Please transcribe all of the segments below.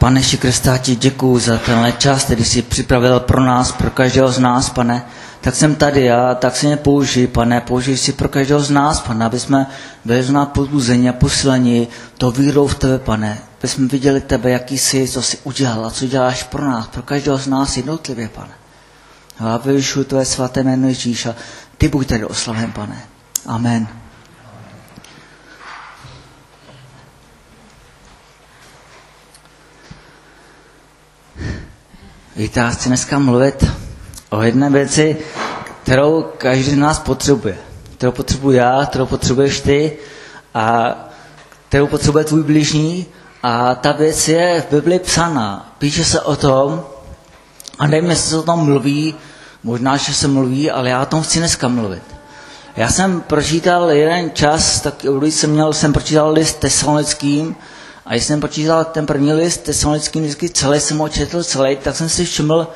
Pane Ježíši Krista, ti děkuju za tenhle čas, který jsi připravil pro nás, pro každého z nás, pane. Tak jsem tady a tak se mě použij, pane, použij si pro každého z nás, pane, aby jsme byli znát pozbuzení a posílení to vírou v tebe, pane. Aby jsme viděli tebe, jaký jsi, co jsi udělal a co děláš pro nás, pro každého z nás jednotlivě, pane. A já vyvyšuji tvé svaté jméno Ježíš a ty buď tady oslaven, pane. Amen. Víte, já chci dneska mluvit o jedné věci, kterou každý z nás potřebuje. Kterou potřebuji já, kterou potřebuješ ty a kterou potřebuje tvůj bližní. A ta věc je v Bibli psaná. Píše se o tom a nevím, jestli se o tom mluví, možná, že se mluví, ale já o tom chci dneska mluvit. Já jsem pročítal jeden čas, tak když jsem pročítal list Tesalonickým, a když jsem počítal ten první list Tesalonickým, vždycky celý jsem ho četl celý, tak jsem si všiml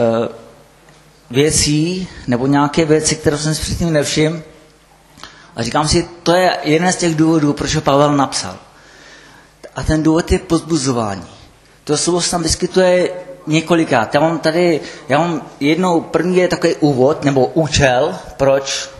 věcí, nebo nějaké věci, které jsem si předtím nevšiml. A říkám si, to je jeden z těch důvodů, proč ho Pavel napsal. A ten důvod je povzbuzování. To slovo se tam vyskytuje několikrát. Já mám jednou, první je takový úvod, nebo účel, proč,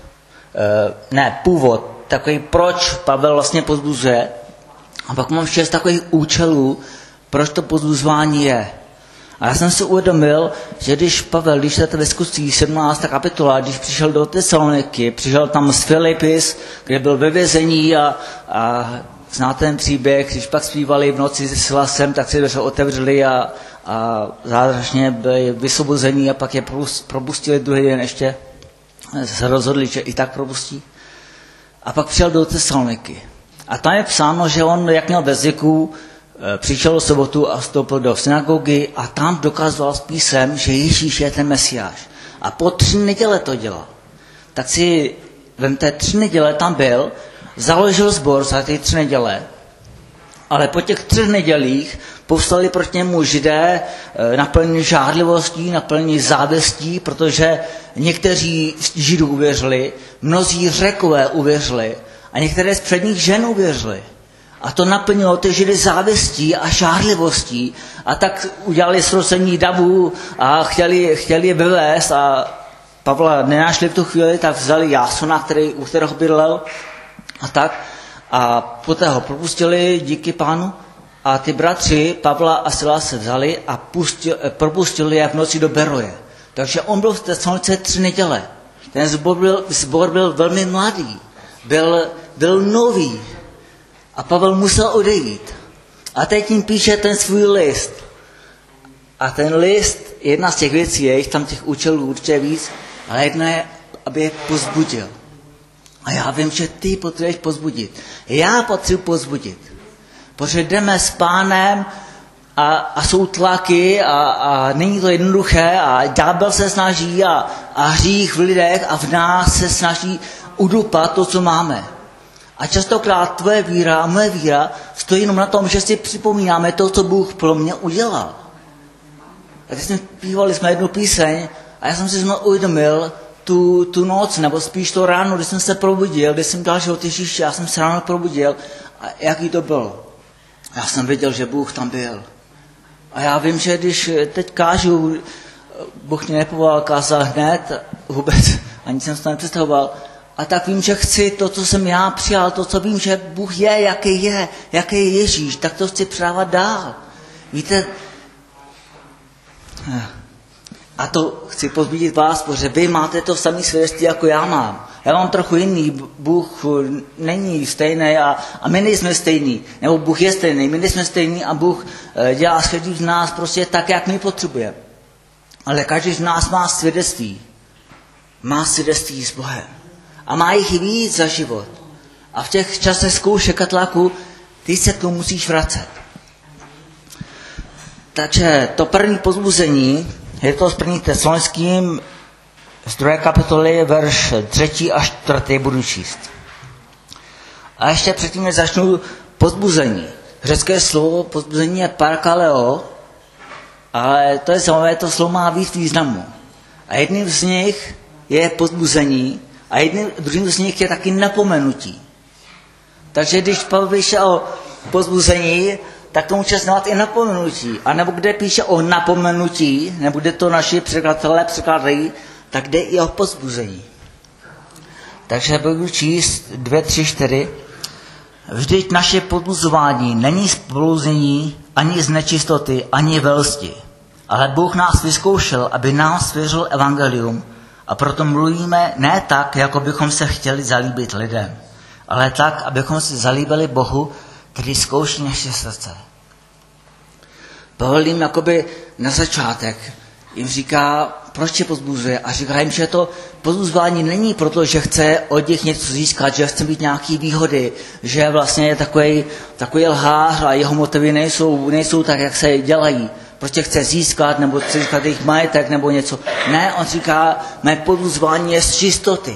původ, takový proč Pavel vlastně povzbuzuje. A pak mám 6 takových účelů, proč to povzbuzování je. A já jsem si uvědomil, že když Pavel, když to ve skutcích 17. kapitola, když přišel do Tesaloniky, přišel tam z Filipis, kde byl ve vězení a znáte ten příběh, když pak zpívali v noci s hlasem, tak si dveře otevřeli a zázračně byli vysvobození a pak je propustili druhý den ještě, se rozhodli, že i tak propustí. A pak přijel do Tesaloniky. A tam je psáno, že on, jak měl ve zvyku, přišel do sobotu a vstoupil do synagogy a tam dokazoval s písem, že Ježíš je ten Mesiáš. A po 3 neděle to dělal. Tak si vemte, 3 neděle tam byl, založil sbor za ty 3 neděle, ale po těch 3 nedělích povstali proti němu Židé naplnění žádlivostí, naplnění závistí, protože někteří Židů uvěřili, mnozí Řekové uvěřili, a některé z předních žen uvěřili. A to naplnilo ty Židy závistí a žárlivostí. A tak udělali srození davů a chtěli je vyvést. A Pavla nenašli v tu chvíli, tak vzali Jásona, u kterého bydlel. A tak. A poté ho propustili díky Pánu. A ty bratři Pavla a Sila se vzali a propustili je v noci do Beroje. Takže on byl v Tesalonice 3 neděle. Ten sbor byl velmi mladý. Byl nový a Pavel musel odejít. A teď jim píše ten svůj list. A ten list, jedna z těch věcí je, tam těch účelů určitě víc, ale jedna je, aby je pozbudil. A já vím, že ty potřebuješ pozbudit. Já potřebuji pozbudit. Protože jdeme s Pánem a jsou tlaky a není to jednoduché a ďábel se snaží a hřích v lidech a v nás se snaží udupat to, co máme. A častokrát tvoje víra a moje víra stojí jenom na tom, že si připomínáme to, co Bůh pro mě udělal. A když jsme zpívali jednu píseň a já jsem si znovu uvědomil tu noc, nebo spíš to ráno, když jsem se probudil, když jsem dal život Ježíše, já jsem se ráno probudil a jaký to bylo. Já jsem věděl, že Bůh tam byl. A já vím, že když teď kážu, Bůh mě nepovolal kázat hned, vůbec, ani jsem se to nepředstavoval, a tak vím, že chci to, co jsem já přijal, to, co vím, že Bůh je, jaký je Ježíš, tak to chci předávat dál. Víte, a to chci pozbudit vás, protože vy máte to samé svědectví, jako já mám. Já mám trochu jiný, Bůh není stejný a my nejsme stejný. Nebo Bůh je stejný, my nejsme stejný a Bůh dělá s každým z nás prostě tak, jak my potřebujeme. Ale každý z nás má svědectví. Má svědectví s Bohem. A má jich víc za život. A v těch časech zkoušek a tlaku ty se k tomu musíš vracet. Takže to první povzbuzení je to s 1. Tesalonickým z 2. kapitoly, verš 3. a 4. budu číst. A ještě předtím, než začnu povzbuzení. Řecké slovo povzbuzení je parakaleo, ale to je zajímavé, to slovo má víc významů. A jedním z nich je povzbuzení a druhým z nich je taky napomenutí. Takže když Pavel píše o povzbuzení, tak tomu časnovat i napomenutí. A nebo kde píše o napomenutí, nebo kde to naši překladatelé překládají, tak jde i o povzbuzení. Takže budu číst 2, 3, 4. Vždyť naše povzbuzování není z poblouznění, ani z nečistoty, ani velsti. Ale Bůh nás vyzkoušel, aby nám svěřil evangelium, a proto mluvíme ne tak, jako bychom se chtěli zalíbit lidem, ale tak, abychom se zalíbili Bohu, který zkouší naše srdce. Pavel jim jakoby na začátek jim říká, proč je povzbuzuje, a říká jim, že to povzbuzování není proto, že chce od nich něco získat, že chce mít nějaké výhody, že vlastně je takový lhář a jeho motivy nejsou tak, jak se dělají. Prostě chce získat, nebo chce získat jejich majetek, nebo něco. Ne, on říká, mé povzbuzování je z čistoty.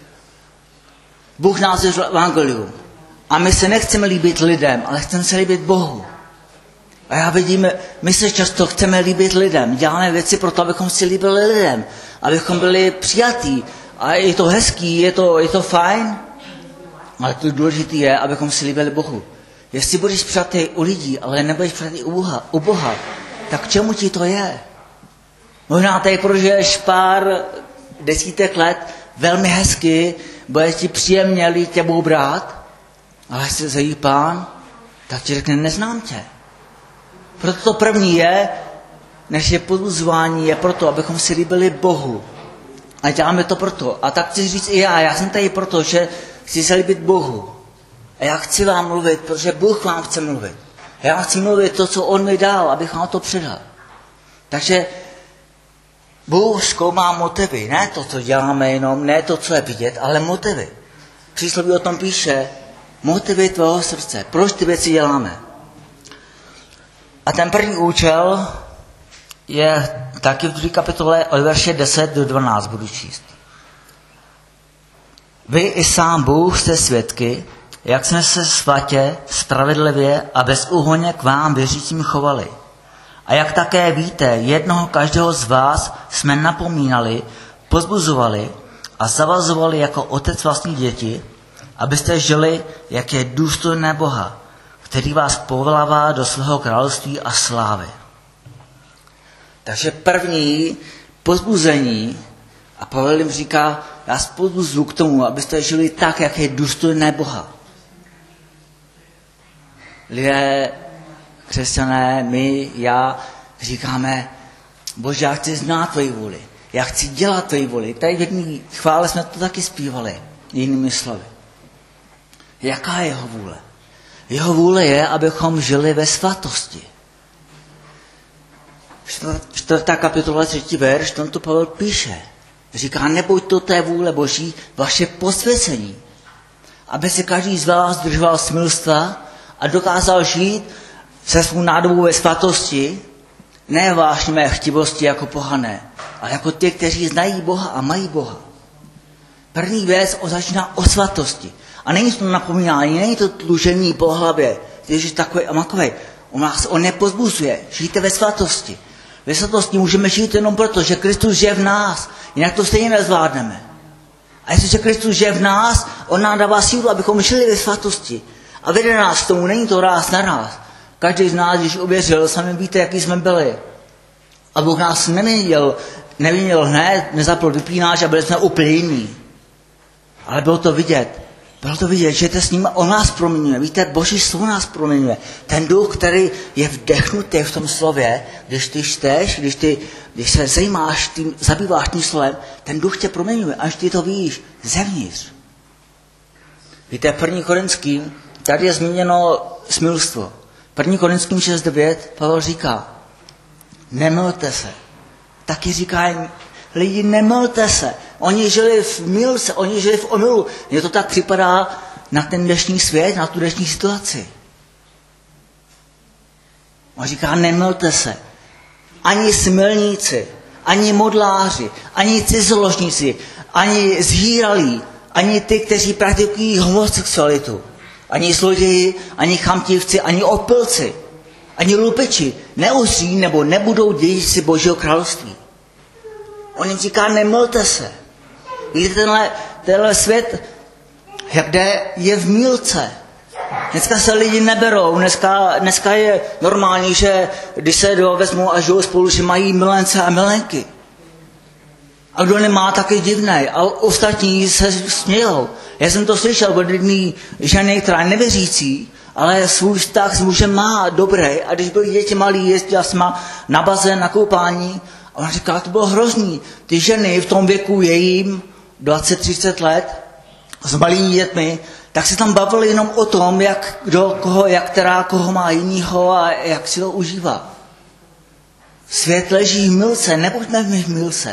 Bůh nás věřil evangelium. A my se nechceme líbit lidem, ale chceme se líbit Bohu. A já vidím, my se často chceme líbit lidem. Děláme věci proto, abychom si líbili lidem. Abychom byli přijatí. A je to hezký, je to fajn. Ale to důležité je, abychom si líbili Bohu. Jestli budeš přijatý u lidí, ale nebudeš přijatý u Boha, tak k čemu ti to je? Možná tady prožiješ pár desítek let velmi hezky, bude ti příjemně, lidi tě budou brát, ale jestli zajít Pán, tak ti řekne, neznám tě. Proto to první je, než je povzbuzování, je proto, abychom si líbili Bohu. A děláme to proto. A tak chci říct i já jsem tady proto, že chci se líbit Bohu. A já chci vám mluvit, protože Bůh vám chce mluvit. A já chci mluvit to, co On mi dal, abych vám to předal. Takže Bůh zkoumá motivy. Ne to, co děláme jenom, ne to, co je vidět, ale motivy. Přísloví o tom píše, motivy tvého srdce. Proč ty věci děláme? A ten první účel je taky v 2. kapitole od verše 10 do 12 budu číst. Vy i sám Bůh jste svědky, jak jsme se svatě, spravedlivě a bezúhonně k vám věřícím chovali. A jak také víte, jednoho každého z vás jsme napomínali, pozbuzovali a zavazovali jako otec vlastní děti, abyste žili, jak je důstojné Boha, který vás povolává do svého království a slávy. Takže první pozbuzení, a Pavel jim říká, já pozbuzuju k tomu, abyste žili tak, jak je důstojné Boha. Lidé, křesťané, my, já, říkáme, Bože, já chci znát tvoji vůli. Já chci dělat tvoji vůli. Tady v jedné chvále jsme to taky zpívali, jinými slovy. Jaká je jeho vůle? Jeho vůle je, abychom žili ve svatosti. 4. kapitola 3. verš, tam to Pavel píše. Říká, neboť to té vůle Boží, vaše posvěcení. Aby se každý z vás držoval smilstva a dokázal žít se svou nádobou ve svatosti, ne vášnivé chtivosti jako pohané, ale jako ty, kteří znají Boha a mají Boha. První věc začíná o svatosti. A není to napomínání, není to tlužení po hlavě, když je takový a makovej. On nepozbuzuje, žijte ve svatosti. Ve svatosti můžeme žít jenom proto, že Kristus žije v nás, jinak to stejně nezvládneme. A jestliže Kristus žije v nás, on nám dává sílu, abychom žili ve svatosti. A vede nás k tomu, není to ráz na ráz. Každý z nás, když uvěřil, sami víte, jaký jsme byli. A Bůh nás nevyměnil hned, nezapl vypínáč a byli jsme úplně jiní. Ale bylo to vidět, že to s ním on nás proměňuje. Víte, Boží slovo nás proměňuje. Ten duch, který je vdechnutý v tom slově, když ty čteš, když se zajímáš, zabýváš tím slovem, ten duch tě proměňuje, až ty to víš zevnitř. Víte, 1. Korinským, tady je zmíněno smilstvo. 1. Korinským 6.9 Pavel říká, nemylte se. Taky říká jim, lidi, nemylte se. Oni žili v mylce, oni žili v omylu. Mně to tak připadá na ten dnešní svět, na tu dnešní situaci. On říká, nemylte se. Ani smilníci, ani modláři, ani cizoložníci, ani zhýralí, ani ty, kteří praktikují homosexualitu, ani zloději, ani chamtivci, ani opilci, ani lupeči neuzří nebo nebudou dědici Božího království. On jim říká, nemylte se. Víte, tenhle svět, kde je v mýlce. Dneska se lidi neberou, dneska je normální, že když se vezmou a žijou spolu, že mají milence a milenky. A kdo nemá, tak je divnej. A ostatní se smějou. Já jsem to slyšel od jedné ženy, která je nevěřící, ale svůj vztah s mužem má dobrý. A když byli děti malí, jezdila s na bazén, na koupání. A ona říkala, to bylo hrozný. Ty ženy v tom věku jejím, 20-30 let, s malými dětmi, tak se tam bavili jenom o tom, jak kdo, koho, jak která, koho má jinýho a jak si to užívá. Svět leží v mylce, nebuďme v mylce.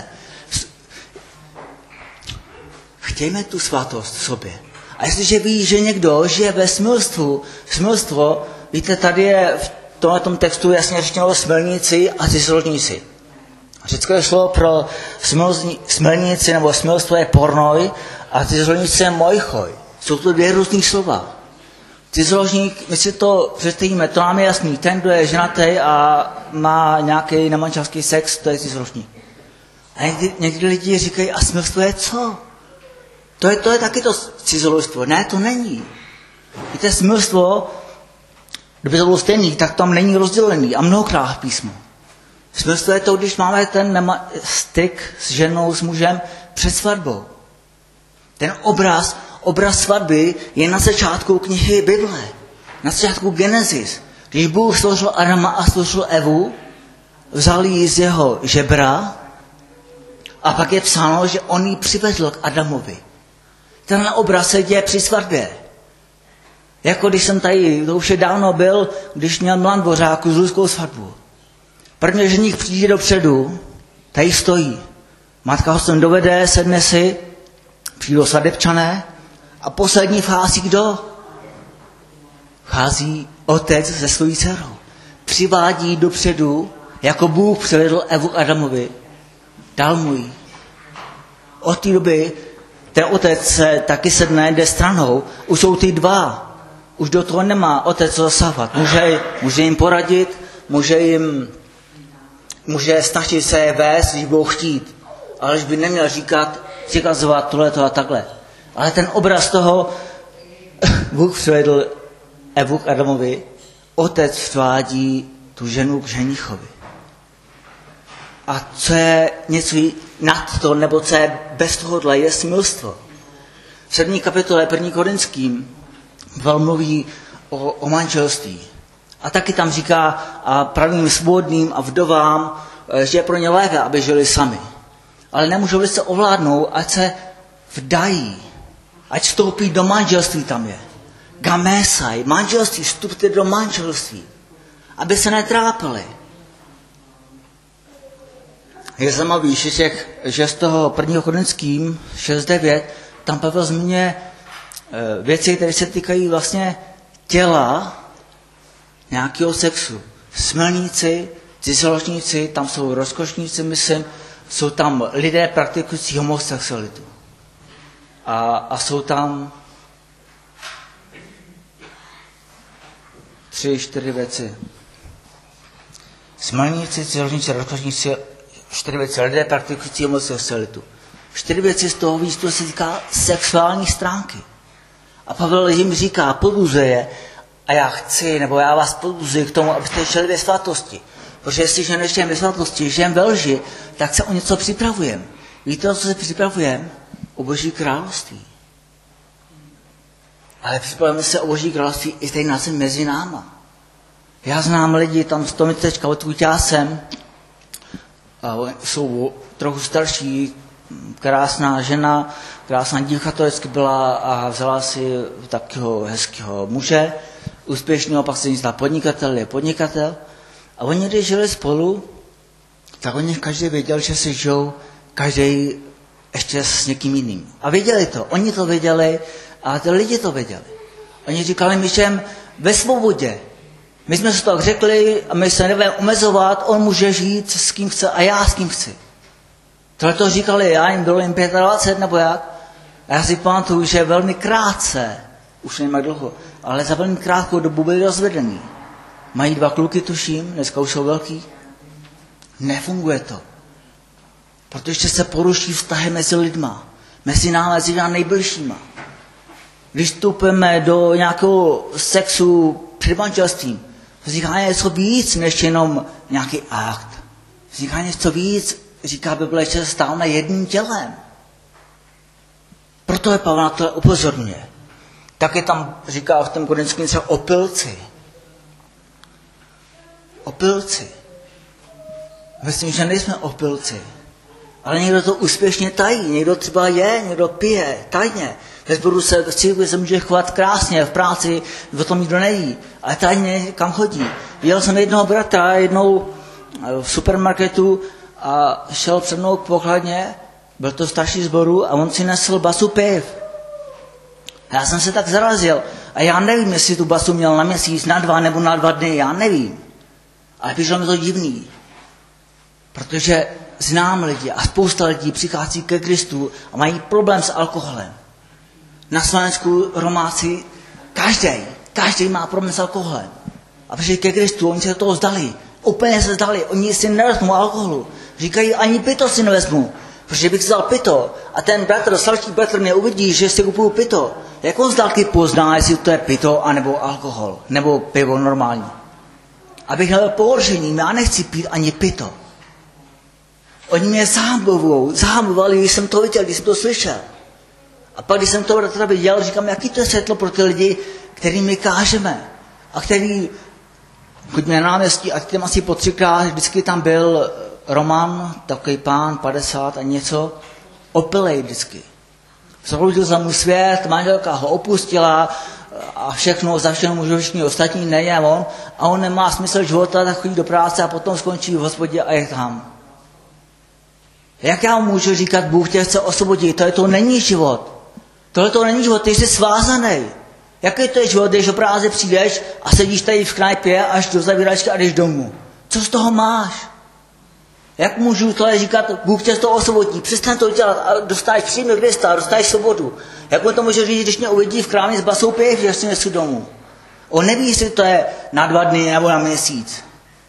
Chtějme tu svatost v sobě. A jestliže ví, že někdo žije ve smilstvo, víte, tady je v tomto textu jasně řečeno smilníci a cizorodníci. Řecké slovo pro smilníci nebo smilstvo je pornoj a cizorodníci je mojchoj. Jsou to dvě různý slova. Cizoložník, my si to představíme, to nám je jasný. Ten, kdo je ženatý a má nějaký nemanželský sex, to je cizoložník. A někdy lidi říkají, a smilstvo je co? To je taky to cizoložstvo. Ne, to není. Víte, smilstvo, kdyby to bylo stejný, tak tam není rozdělený a mnohokrát v písmu. Smilstvo je to, když máme ten styk s ženou, s mužem před svatbou. Ten obraz svatby je na začátku knihy Bible. Na začátku Genesis. Když Bůh stvořil Adama a stvořil Evu, vzal ji z jeho žebra a pak je psáno, že on ji přivedl k Adamovi. Tenhle obraz se děje při svatbě. Jako když jsem tady, to už je dávno byl, když měl Milan Dvořáku s ruskou svatbu. První ženích přijde dopředu, tady stojí. Matka ho sem dovede, sedne si, přijdou svatebčané a poslední vchází kdo? Vchází otec se svojí dcerou. Přivádí dopředu, jako Bůh přivedl Evu Adamovi. Dal mu ji. Od té doby ten otec se taky sedne, jde stranou. Už jsou ty dva. Už do toho nemá otec co zasahovat. Může jim poradit, může snažit se vést, když budou chtít. Ale když by neměl přikazovat tohleto a takhle. Ale ten obraz toho, Bůh přivedl Evu k Adamovi, otec vtvádí tu ženu k ženichovi. A co je něco nad to, nebo co je bez tohohle, je smilstvo. V 7. kapitole 1. Korinským Pavel mluví o manželství. A taky tam říká a pravým svobodným a vdovám, že je pro ně lépe, aby žili sami. Ale nemůžou se ovládnout, ať se vdají, ať vstoupí do manželství tam je. Gamésaj, manželství, vstupte do manželství, aby se netrápili. Je zajímavý, že z toho 1. Korinským 6.9 tam Pavel zmiňuje věci, které se týkají vlastně těla nějakého sexu. Smilníci, cizoložníci, tam jsou rozkošníci, myslím, jsou tam lidé praktikující homosexualitu. A jsou tam 3-4 věci. Smilníci, cizoložníci, rozkošníci, 4 věci, lidé praktikující homosexualitu. 4 věci z toho výstupu se týká sexuální stránky. A Pavel jim říká, podbuzuje je, a já chci, nebo já vás podbuzuji k tomu, abyste šli ve svatosti. Protože jestliže nežijeme ve svatosti, žijeme ve lži, tak se o něco připravujeme. Víte, o co se připravujeme? O Boží království. Ale připravujeme se o Boží království i tady na zem mezi náma. Já znám lidi, tam 100 teďka odkud já jsem, jsou trochu starší, krásná žena, krásná dívka to vždycky byla a vzala si takového hezkého muže, úspěšného, pak se stala podnikatel, je podnikatel. A oni, když žili spolu, tak oni každý věděl, že si žijou každý ještě s někým jiným. A věděli to, oni to věděli a ty lidi to věděli. Oni říkali, my žijeme ve svobodě. My jsme si to tak řekli a my se nebudeme omezovat, on může žít s kým chce a já s kým chci. Tohle to říkali, já jim bylo jim 25 nebo jak. A já si pamatuju, že velmi krátce, už nevím jak dlouho, ale za velmi krátkou dobu byli rozvedení. Mají 2 kluky, tuším, dneska už jsou velký. Nefunguje to. Protože se poruší vztahy mezi lidma. Mezi námi, mezi nejbližšíma. když vstupujeme do nějakého sexu před manželstvím, vzniká něco víc, než jenom nějaký akt. Vzniká něco víc, říká Bible, že se stáváme jedním tělem. Proto je Pavel na to upozorňuje. Taky tam říká v tom Korinském třeba opilci. Opilci. Myslím, že nejsme opilci. Ale někdo to úspěšně tají. Někdo třeba je, někdo pije tajně. Ve sboru se církvi se může chovat krásně, v práci o tom nikdo neví. Ale tajně kam chodí. Viděl jsem jednoho bratra jednou v supermarketu a šel před mnou k pokladně, byl to starší sboru a on si nesl basu piv. A já jsem se tak zarazil. A já nevím, jestli tu basu měl na měsíc, na 2 nebo na 2 dny, já nevím. Ale přišlo mi to divný. Protože znám lidi a spousta lidí přichází ke Kristu a mají problém s alkoholem. Na Slovensku Romáci, každý má problém s alkoholem. A přišli ke Kristu, oni se do toho zdali. Úplně se zdali, oni si nevezmou alkoholu. Říkají, ani pito si nevezmu. Protože bych si vzal pito a ten bratr, starší bratr mě uvidí, že si kupuju pito. Jak on z dálky pozná, jestli to je pito, anebo alkohol, nebo pivo normální. Abych nebyl pohoršený, já nechci pít ani pito. Oni mě zahamlovali, když jsem to viděl, když jsem to slyšel. A pak, když jsem to bratra viděl, říkám, jaký to je světlo pro ty lidi, kterým my kážeme. A který, chodíme na náměstí, a tím asi po 3krát, vždycky tam byl Roman, takový pán, 50 a něco, opilej vždycky. Založil za mu svět, manželka ho opustila a všechno, za všechno můžu všichni ostatní, nejen on. A on nemá smysl života, tak chodí do práce a potom skončí v hospodě a je tam. Jak já můžu říkat, Bůh tě chce osvobodit? To není život. Tohle to není život, ty jsi svázaný. Jaký to je život, když o práci přijdeš a sedíš tady v knajpě až do zavíračky a jdeš domů? Co z toho máš? Jak můžu tohle říkat, Bůh tě z toho osvobodí? Přestaň to dělat a dostáš přímě Krista, dostáš svobodu. Jak on to může říct, když mě uvidí v krámě s basou piv, že si nesu domů? On neví, jestli to je na 2 dny nebo na měsíc.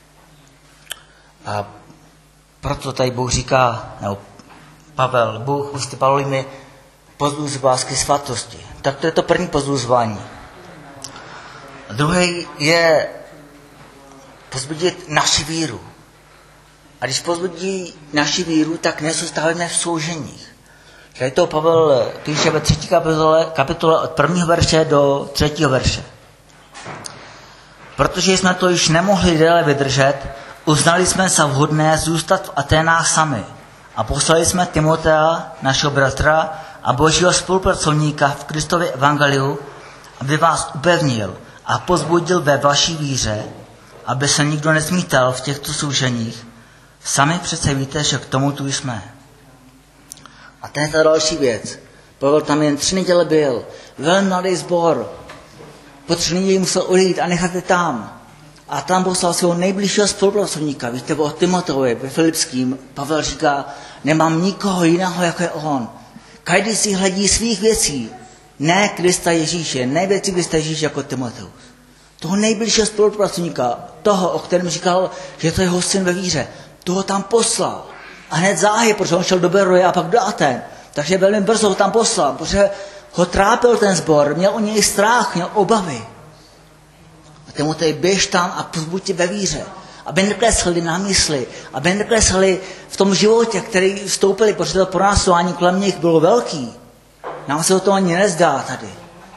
A proto tady Bůh říká, nebo Pavel, Bůh ústy Pavlovi mi pozbuzová ke svatosti. Tak to je to první pozbuzování. A druhý je pozbudit naši víru. A když pozbudí naši víru, tak nezůstáváme v souženích. Tady to Pavel píše ve 3. kapitole od 1. verše do 3. verše. Protože jsme to již nemohli déle vydržet, uznali jsme za vhodné zůstat v Aténách sami a poslali jsme Timotea, našeho bratra a božího spolupracovníka v Kristově evangeliu, aby vás upevnil a pozbudil ve vaší víře, aby se nikdo nezmítal v těchto souženích. Sami přece víte, že k tomu tu jsme. A to je ta další věc. Pavel tam jen 3 neděle byl. Velmi mladý sbor. Po 3 neděli musel odejít a nechat je tam. A tam poslal svého nejbližšího spolupracovníka. Víte, o Timoteovi ve Filipským. Pavel říká, nemám nikoho jiného, jako je on. Každý si hledí svých věcí. Ne Krista Ježíše, ne věci Krista Ježíše jako Timoteus. Toho nejbližšího spolupracovníka, toho, o kterém říkal, že to je jeho syn ve víře, toho tam poslal. A hned záhy, protože on šel do Beroje a pak do Aten. Takže velmi brzo ho tam poslal, protože ho trápil ten sbor, měl o něj strach, měl obavy. A Timotej, běž tam a pozbuď tě ve víře. Aby neklesli na mysli, aby neklesli v tom životě, který vstoupili, protože to pronásledování kolem nich bylo velký. Nám se o to ani nezdá tady.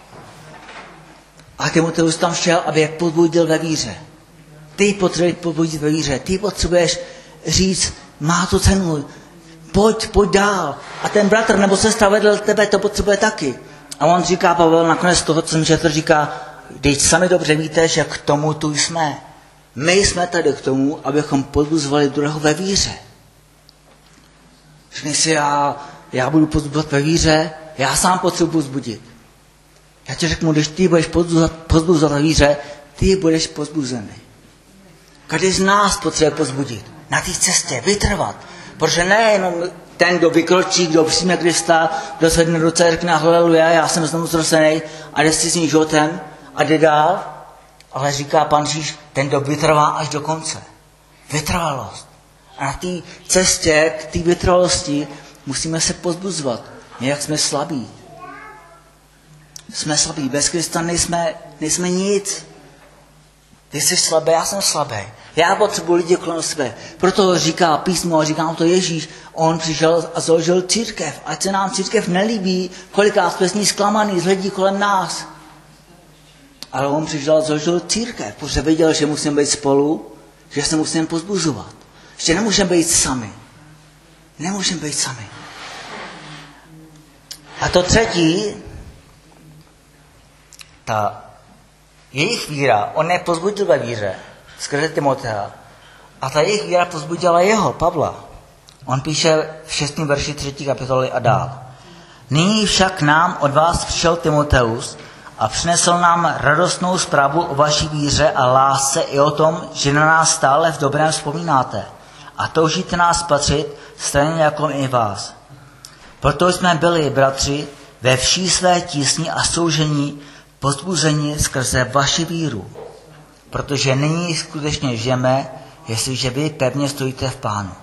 A Timoteus tam šel, aby je pozbudil ve víře. Ty potřebuješ pozbudit ve víře, ty potřebuješ říct, má to cenu, pojď dál. A ten bratr nebo sestra vedle tebe to potřebuje taky. A on říká, Pavel, nakonec toho, co jsem četl, říká, když sami dobře víte, že k tomu tu jsme. My jsme tady k tomu, abychom pozbuzovali druhého ve víře. Řekni si, já budu pozbuzovat ve víře, já sám potřebuji pozbudit. Já ti řeknu, když ty budeš pozbuzovat ve víře, ty budeš pozbuzený. Každý z nás potřebuje pozbudit. Na té cestě vytrvat. Protože nejenom ten, kdo vykročí, kdo přijme Krista, kdo se do ruce řekne haleluja, já jsem znovu zrozený a jde si s ním životem a jde dál, ale říká Pán Ježíš, ten, kdo vytrvá až do konce. Vytrvalost. A na té cestě k té vytrvalosti musíme se pozbuzovat. Nějak jsme slabí. Jsme slabí. Bez Krista nejsme nic. Ty jsi slabý, já jsem slabý. Já potřebuji lidi kolem sebe. Proto říká písmo a říkám to Ježíš. On přišel a založil církev. Ať se nám církev nelíbí, kolikrát jsme z ní zklamaný z lidí kolem nás. Ale on přišel a založil církev, protože viděl, že musíme být spolu, že se musíme pozbuzovat. Že nemůžeme být sami. Nemůžeme být sami. A to třetí, ta jejich víra, on je pozbudil ve víře, skrze Timotea. A ta jejich víra pozbudila jeho, Pavla. On píše v 6. verši 3. kapitoly a dál. Nyní však nám od vás přišel Timoteus a přinesl nám radostnou zprávu o vaší víře a lásce i o tom, že na nás stále v dobrém vzpomínáte a toužíte nás spatřit stejně jako i vás. Proto jsme byli, bratři, ve vší své tísni a soužení pozbuzeni skrze vaši víru, protože nyní skutečně žijeme, jestliže vy pevně stojíte v Pánu.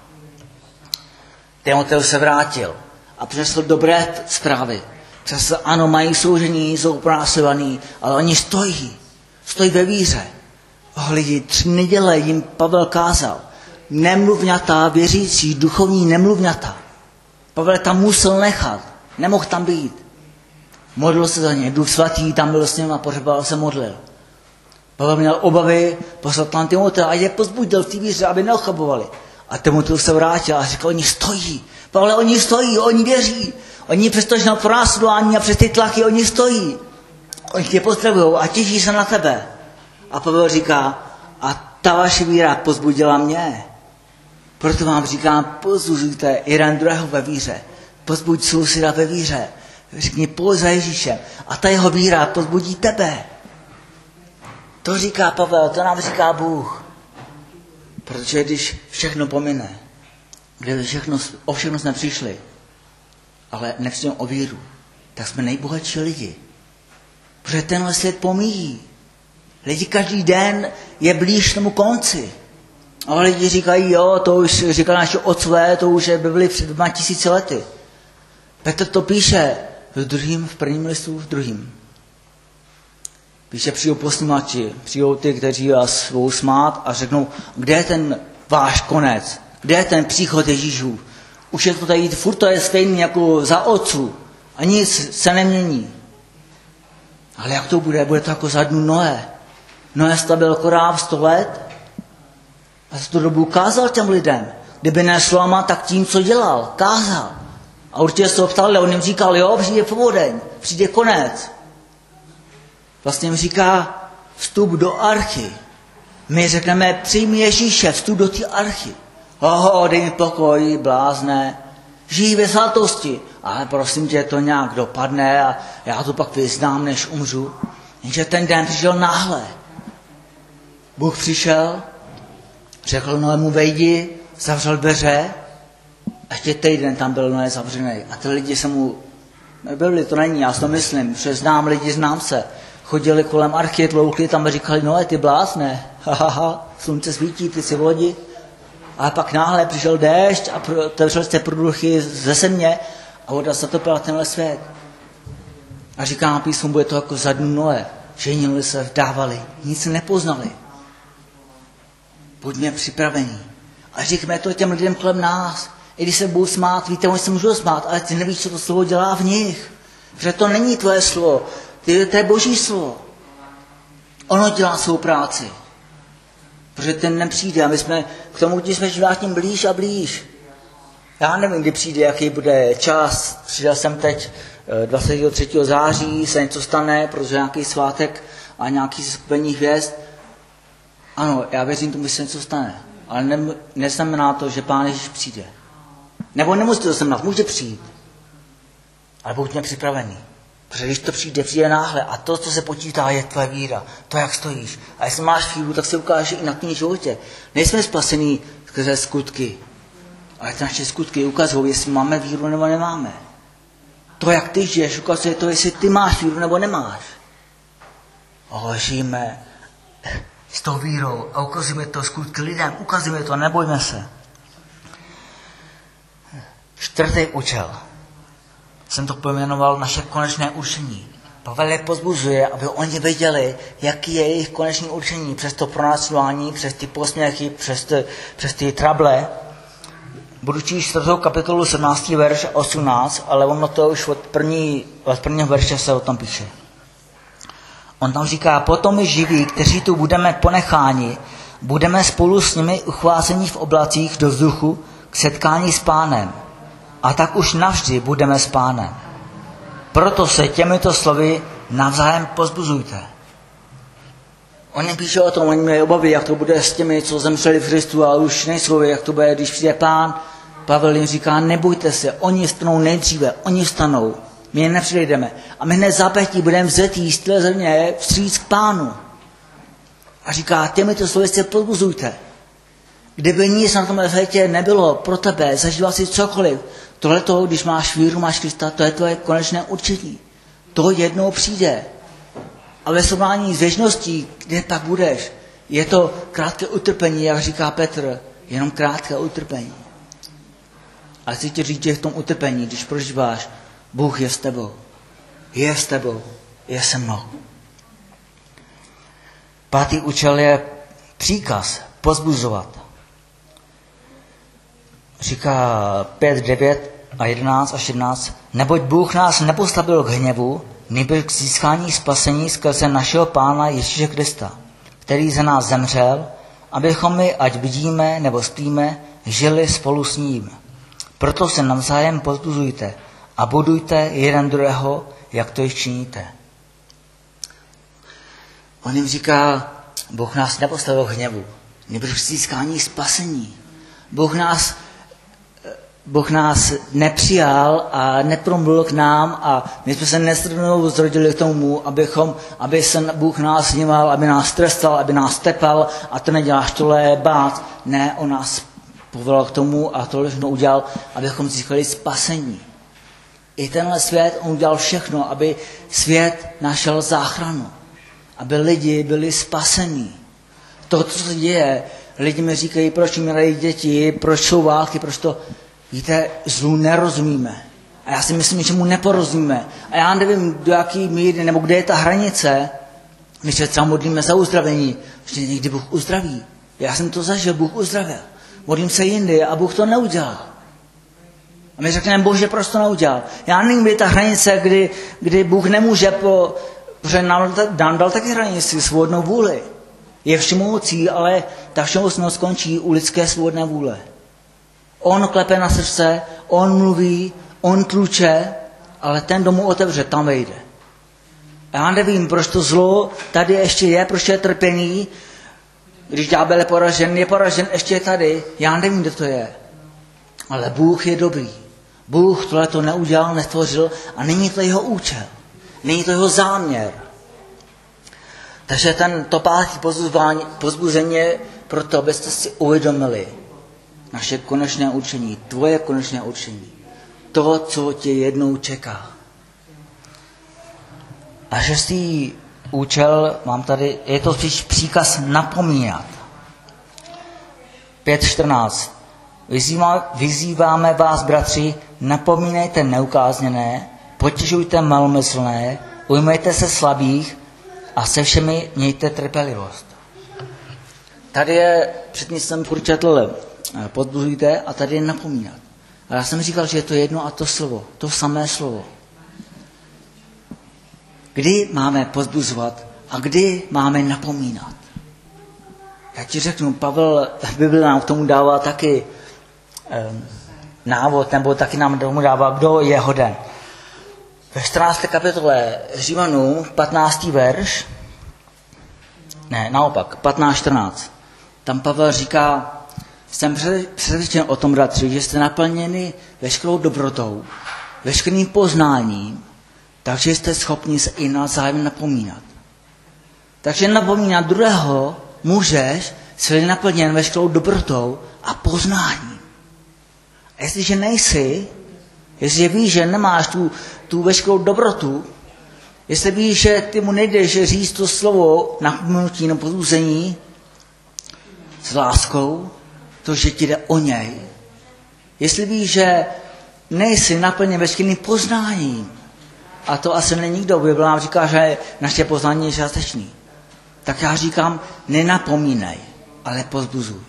Timoteus se vrátil a přinesl dobré zprávy. Přesně ano, mají soužení, jsou pronásledovaní, ale oni stojí ve víře. Lidi, 3 neděle jim Pavel kázal. Nemluvňatá, věřící, duchovní nemluvňatá. Pavel tam musel nechat, nemohl tam být. Modlil se za ně, Duch svatý tam byl s ním a pořeboval se modlil. Pavel měl obavy, poslal tam Timotea a je pozbudil v té víře, aby neochabovali. A Timoteus se vrátil a řekl, oni stojí. Pavle, oni stojí, oni věří. Oni přesto, že na pronásledování a přes ty tlaky, oni stojí. Oni tě potřebují a těší se na tebe. A Pavel říká, a ta vaše víra pozbudila mě. Proto vám říkám, pozbuzujte jeden druhého ve víře. Pozbuď souseda ve víře. Řekni, pojď za Ježíšem. A ta jeho víra pozbudí tebe. To říká Pavel, to nám říká Bůh. Protože když všechno pomine, když o všechno jsme přišli, ale nepřijdeme o víru, tak jsme nejbohatší lidi. Protože tenhle svět pomíjí. Lidi každý den je blíž tomu konci. Ale lidi říkají, jo, to už říkali naši otcové, to už je byli před 2000 lety. Petr to píše v prvním listu, v druhém. Píše, přijdou posluchači, přijdou ty, kteří vás budou smát a řeknou, kde je ten váš konec? Kde je ten příchod Ježíšů? Už je to tady, furt to je stejný jako za otců a nic se nemění. Ale jak to bude? Bude to jako za dnu Noé. Noé stavil korál 100 let a za tu dobu kázal těm lidem. Kdyby ne slovama, tak tím, co dělal, kázal. A určitě se ho ptali, on jim říkal, jo, přijde povodeň, přijde konec. Vlastně jim říká, vstup do archy. My řekneme, přijmi Ježíše, vstup do té archy. Dej mi pokoj, blázne. Žij ve svatosti. Ale prosím tě, to nějak dopadne a já to pak vyznám, než umřu. Jenže ten den přišel náhle. Bůh přišel, řekl Noému, vejdi, zavřel dveře a ještě týden tam byl Noé zavřený. A ty lidi se mu nebyli, to není, já si to myslím, že znám lidi, znám se. Chodili kolem archy, tloukli tam a říkali, Noé, ty blázne, slunce svítí, ty si v lodi. Ale pak náhle přišel déšť a otevřel jste průduchy ze země a voda zatopila tenhle svět. A říká písmu, bude to jako za dnu Noé. Ženili se, vdávali, nic nepoznali. Buďme připraveni. A říkme to těm lidem kolem nás. I když se budou smát, víte, oni se můžou smát, ale ty nevíš, co to slovo dělá v nich. Že to není tvoje slovo, to je Boží slovo. Ono dělá svou práci. Protože ten nepřijde a my jsme k tomu, když jsme tím blíž a blíž. Já nevím, kdy přijde, jaký bude čas. Přijel jsem teď 23. září, se něco stane, protože nějaký svátek a nějaký skupení hvězd. Ano, já věřím tomu, že se něco stane. Ale neznamená to, že Pán Ježíš přijde. Nebo nemusíte to znamenat, může přijít. Ale buďme připravení. Protože když to přijde náhle. A to, co se počítá, je tvoje víra. To, jak stojíš. A jestli máš víru, tak se ukáže i na tvém životě. Nejsme spasení skrze skutky. Ale ty naše skutky ukazují, jestli máme víru nebo nemáme. To, jak ty žiješ, ukazuje to, jestli ty máš víru nebo nemáš. Žijeme s tou vírou a ukazujeme to skutky lidem. Ukazujeme to, nebojme se. 4. účel. Jsem to pojmenoval naše konečné určení. Pavel je pozbuzuje, aby oni věděli, jaký je jejich konečné určení přes to pronásledování, přes ty posměchy, přes ty trable. Budu číst 4. kapitolu 17. verš 18, ale ono to už od prvního verše se o tom píše. On tam říká, potom my živí, kteří tu budeme ponecháni, budeme spolu s nimi uchvázení v oblacích do vzduchu k setkání s Pánem. A tak už navždy budeme s Pánem. Proto se těmito slovy navzájem pozbuzujte. Oni píšou o tom, oni mají obavy, jak to bude s těmi, co zemřeli v Kristu, ale už nejsou, jak to bude, když přijde Pán. Pavel jim říká, nebojte se, oni vstanou nejdříve, oni vstanou, my je nepřijdeme. A my hned zápětí budeme vzetí z té země vstříc k Pánu. A říká, těmito slovy se pozbuzujte. Kdyby nic na tom světě nebylo pro tebe, zažíval si cokoliv, tohleto, když máš víru, máš Krista, to je tvoje konečné určení. To jednou přijde. A ve srovnání s věčností, kde pak budeš, je to krátké utrpení, jak říká Petr, jenom krátké utrpení. Ale chci ti říct, že v tom utrpení, když prožíváš, Bůh je s tebou. Je s tebou. Je se mnou. 5. účel je příkaz pozbuzovat. Říká 5, 9 a 11 až 11. Neboť Bůh nás nepostavil k hněvu, nýbrž k získání spasení skrze našeho Pána Ježíše Krista, který za nás zemřel, abychom my, ať vidíme nebo spíme, žili spolu s ním. Proto se navzájem pozbuzujte a budujte jeden druhého, jak to již činíte. On jim říká, Bůh nás nepostavil k hněvu, nýbrž k získání spasení. Bůh nás nepřijal a nepromluvil k nám a my jsme se nesrovnou zrodili k tomu, aby se Bůh nás hněval, aby nás trestal, aby nás tepal a to neděláš, tohle je bát. Ne, on nás povolal k tomu a tohle všechno udělal, abychom získali spasení. I tenhle svět, on udělal všechno, aby svět našel záchranu. Aby lidi byli spasení. To, co se děje, lidi mi říkají, proč umírají děti, proč jsou války, proč to... Víte, zlu nerozumíme. A já si myslím, že mu neporozumíme. A já nevím, do jaký míry, nebo kde je ta hranice, my se třeba modlíme za uzdravení, že někdy Bůh uzdraví. Já jsem to zažil, Bůh uzdravil. Modlím se jindy a Bůh to neudělal. A my řekneme, Bože, proč to neudělal? Já nevím, kde je ta hranice, kdy Bůh nemůže, protože nám dal taky hranici, svobodnou vůli. Je všemohoucí, ale ta všemohoucnost skončí u lidské svobodné vůle. On klepe na srdce, on mluví, on tluče, ale ten, kdo mu otevře, tam vejde. Já nevím, proč to zlo tady ještě je, proč je trpení, když ďábel je poražen, ještě je tady. Já nevím, kdo to je. Ale Bůh je dobrý. Bůh tohle to neudělal, nestvořil a není to jeho účel. Není to jeho záměr. Takže to 5. pozbuzení je proto, abyste si uvědomili naše konečné určení, tvoje konečné určení. To, co tě jednou čeká. A 6. účel mám tady, je to spíš příkaz napomínat. 5.14. Vyzýváme vás, bratři, napomínejte neukázněné, potěžujte malomyslné, ujmejte se slabých a se všemi mějte trpělivost. Tady je, předtím jsem prčetl, podbuzujte a tady je napomínat. A já jsem říkal, že je to jedno a to slovo, to samé slovo. Kdy máme pozbuzovat a kdy máme napomínat? Já ti řeknu, Pavel v Bibli nám k tomu dává taky návod, nebo taky nám tomu dává, kdo je hoden. Ve 14. kapitole Římanů, 15. verš, ne, naopak, 15.14. Tam Pavel říká, jsem přesvědčen o tom, bratři, že jste naplněni veškerou dobrotou, veškerým poznáním, takže jste schopni se i navzájem napomínat. Takže napomínat druhého můžeš, jsi naplněn veškerou dobrotou a poznáním. A jestliže nejsi, jestliže víš, že nemáš tu veškerou dobrotu, jestli víš, že ty mu nejdeš říct to slovo napomenutí nebo pozbuzení s láskou, to, že ti jde o něj. Jestli víš, že nejsi naplněn veškerým poznáním, a to asi není nikdo. Bible nám říká, že naše poznání je částečný. Tak já říkám, nenapomínej, ale pozbuzuj.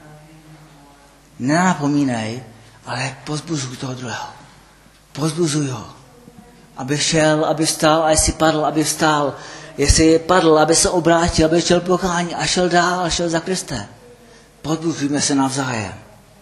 Nenapomínej, ale pozbuzuj toho druhého. Pozbuzuj ho. Aby šel, aby vstal, a jestli padl, aby vstal. Jestli padl, aby se obrátil, aby šel pokání a šel dál, šel za Kristem. Pozbuzujme se navzájem.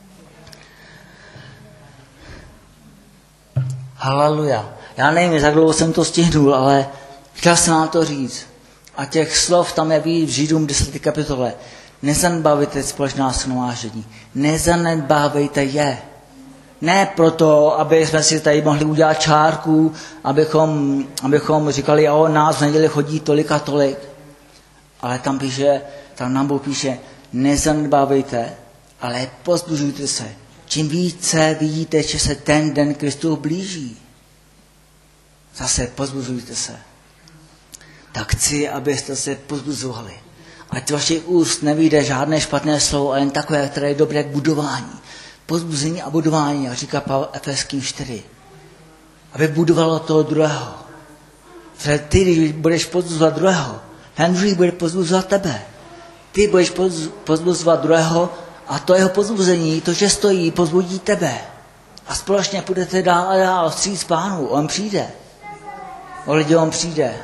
Haleluja. Já nevím, jak dlouho jsem to stihnul, ale chtěl jsem vám to říct. A těch slov tam je víc v Židům 10. kapitole. Nezanedbávejte společná shromáždění. Nezanedbávejte je. Ne proto, aby jsme si tady mohli udělat čárku, abychom říkali, o nás v neděli chodí tolik a tolik. Ale tam nám Bůh píše, nezanedbávejte, ale pozbudzujte se. Čím více vidíte, že se ten den Kristův blíží. Zase pozbuzujte se. Tak chci, abyste se pozbuzovali. Ať z vašich úst nevyjde žádné špatné slovo, ale jen takové, které je dobré k budování. Pozbuzení a budování, jak říká Pavel Efeským 4. Aby budovalo toho druhého. Protože ty, když budeš pozbuzovat druhého, ten druhý bude pozbuzovat tebe. Ty budeš pozbuzovat druhého a to jeho pozbuzení, to, že stojí, pozbudí tebe. A společně půjdete dál a dál vstříc Pánu. On přijde. O lidi on přijde.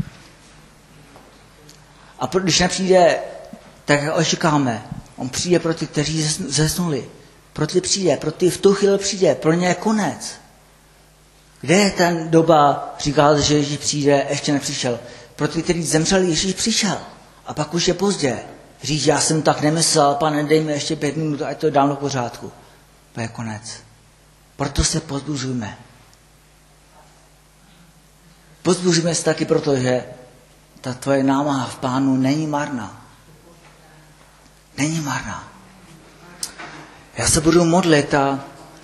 A když nepřijde, tak očekáme. On přijde pro ty, kteří zesnuli. Pro ty přijde, pro ty v tu chvíli přijde, pro ně je konec. Kde je ten doba, říkal, že Ježíš přijde, ještě nepřišel. Pro ty, kteří zemřeli, Ježíš přišel. A pak už je pozdě. Říct, já jsem tak nemyslel, Pane, dej mi ještě 5 minut, ať to dám v pořádku. To je konec. Proto se pozbuzujme. Pozbuzujme se taky proto, že ta tvoje námaha v Pánu není marná. Není marná. Já se budu modlit a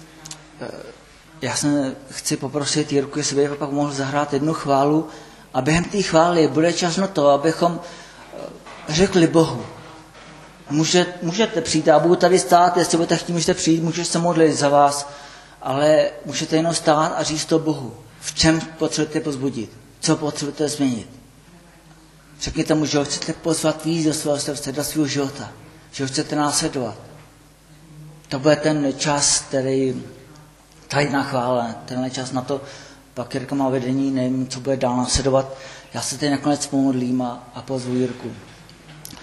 chci poprosit Jirku, jestli by pak mohl zahrát jednu chválu a během té chvály bude čas na to, abychom řekli Bohu. Můžete přijít, já budu tady stát, jestli budete chtít, můžete přijít, můžete se modlit za vás, ale můžete jenom stát a říct to Bohu. V čem potřebujete pozbudit? Co potřebujete změnit? Řekněte mu, že ho chcete pozvat víc do svého srdce, do svého života. Že ho chcete následovat. To bude ten čas, který tady na chvále, tenhle čas na to, pak Jirka má vedení, nevím, co bude dál následovat. Já se teď nakonec pomodlím a pozvu Jirku.